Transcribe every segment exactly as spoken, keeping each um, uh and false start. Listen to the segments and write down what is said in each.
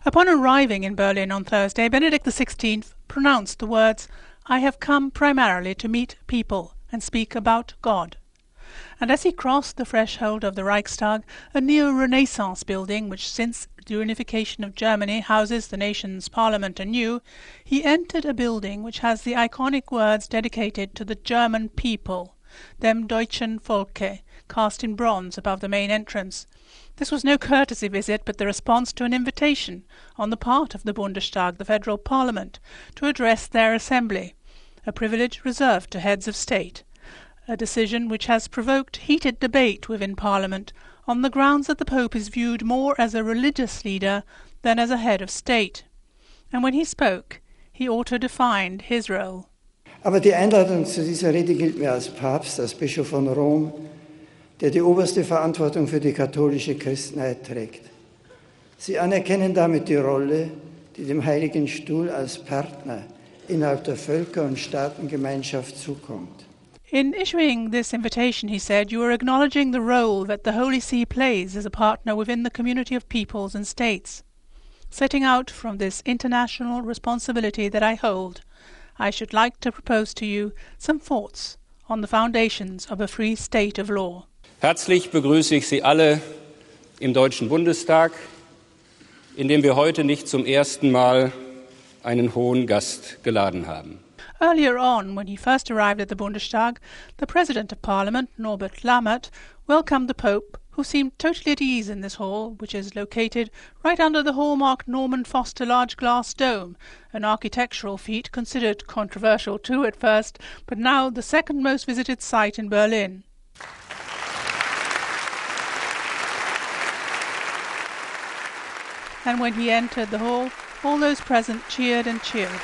Upon arriving in Berlin on Thursday, Benedict the sixteenth pronounced the words, "I have come primarily to meet people and speak about God." And as he crossed the threshold of the Reichstag, a neo-Renaissance building which since the unification of Germany houses the nation's parliament anew, he entered a building which has the iconic words dedicated to the German people, dem deutschen Volke, cast in bronze above the main entrance. This was no courtesy visit, but the response to an invitation on the part of the Bundestag, the federal parliament, to address their assembly, a privilege reserved to heads of state, a decision which has provoked heated debate within Parliament on the grounds that the Pope is viewed more as a religious leader than as a head of state. And when he spoke, he auto-defined his role. Aber die Einladung zu dieser Rede gilt mir als Papst, als Bischof von Rom, der die oberste Verantwortung für die katholische Christenheit trägt. Sie anerkennen damit die Rolle, die dem Heiligen Stuhl als Partner innerhalb der Völker- und Staatengemeinschaft zukommt. In issuing this invitation, he said, you are acknowledging the role that the Holy See plays as a partner within the community of peoples and states. Setting out from this international responsibility that I hold, I should like to propose to you some thoughts on the foundations of a free state of law. Herzlich begrüße ich Sie alle im Deutschen Bundestag, in dem wir heute nicht zum ersten Mal einen hohen Gast geladen haben. Earlier on, when he first arrived at the Bundestag, the President of Parliament, Norbert Lammert, welcomed the Pope, who seemed totally at ease in this hall, which is located right under the hallmark Norman Foster large glass dome, an architectural feat considered controversial too at first, but now the second most visited site in Berlin. And when he entered the hall, all those present cheered and cheered.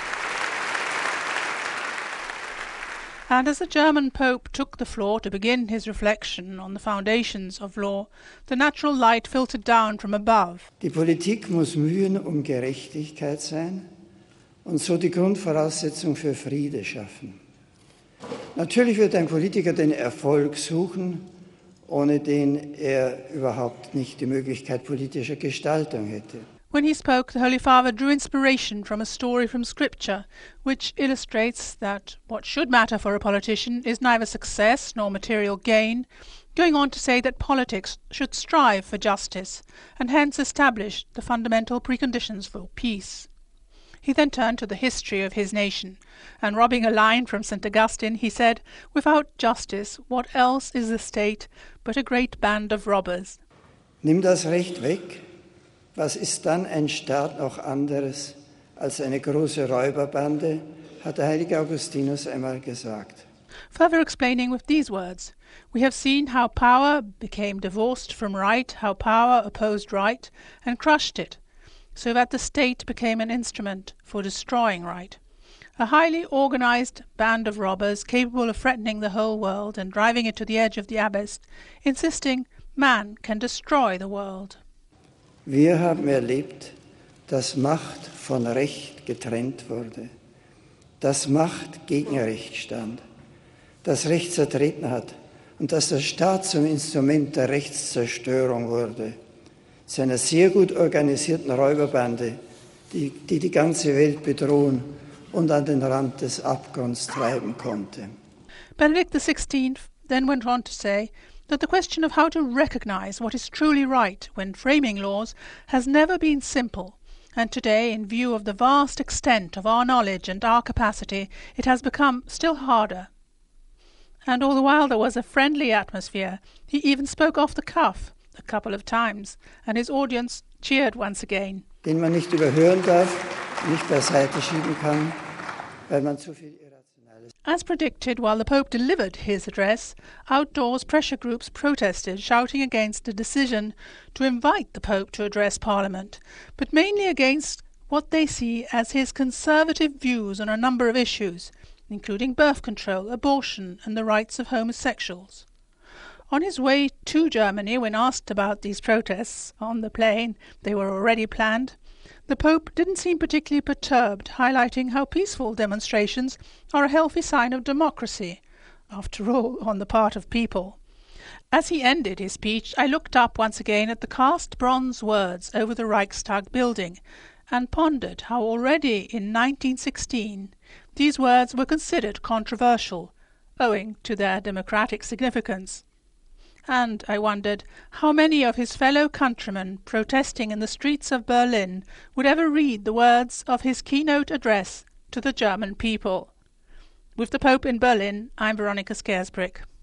And as the German Pope took the floor to begin his reflection on the foundations of law, the natural light filtered down from above. Die Politik muss Mühen um Gerechtigkeit sein und so die Grundvoraussetzung für Friede schaffen. Natürlich wird ein Politiker den Erfolg suchen, ohne den er überhaupt nicht die Möglichkeit politischer Gestaltung hätte. When he spoke, the Holy Father drew inspiration from a story from Scripture, which illustrates that what should matter for a politician is neither success nor material gain, going on to say that politics should strive for justice, and hence establish the fundamental preconditions for peace. He then turned to the history of his nation, and robbing a line from Saint Augustine, he said, "Without justice, what else is the state but a great band of robbers?" Nimm das Recht weg. Was ist dann ein Staat noch anderes als eine große Räuberbande, hat der heilige Augustinus einmal gesagt. Further explaining with these words, we have seen how power became divorced from right, how power opposed right and crushed it, so that the state became an instrument for destroying right. A highly organized band of robbers capable of threatening the whole world and driving it to the edge of the abyss, insisting man can destroy the world. Wir haben erlebt, dass Macht von Recht getrennt wurde, dass Macht gegen Recht stand, dass Recht zertreten hat und dass der Staat zum Instrument der Rechtszerstörung wurde, zu einer sehr gut organisierten Räuberbande, die die, die ganze Welt bedrohen und an den Rand des Abgrunds treiben konnte. Benedict the sixteenth then went on to say that the question of how to recognize what is truly right when framing laws has never been simple, and today, in view of the vast extent of our knowledge and our capacity, it has become still harder. And all the while there was a friendly atmosphere. He even spoke off the cuff a couple of times, and his audience cheered once again. Den man nicht überhören darf, nicht beiseite schieben kann, weil man zu viel irrational ist. As predicted, while the Pope delivered his address, outdoors pressure groups protested, shouting against the decision to invite the Pope to address Parliament, but mainly against what they see as his conservative views on a number of issues, including birth control, abortion, and the rights of homosexuals. On his way to Germany, when asked about these protests on the plane, they were already planned, the Pope didn't seem particularly perturbed, highlighting how peaceful demonstrations are a healthy sign of democracy, after all, on the part of people. As he ended his speech, I looked up once again at the cast bronze words over the Reichstag building and pondered how already in nineteen sixteen these words were considered controversial, owing to their democratic significance. And I wondered how many of his fellow countrymen protesting in the streets of Berlin would ever read the words of his keynote address to the German people. With the Pope in Berlin, I'm Veronica Scaresbrick.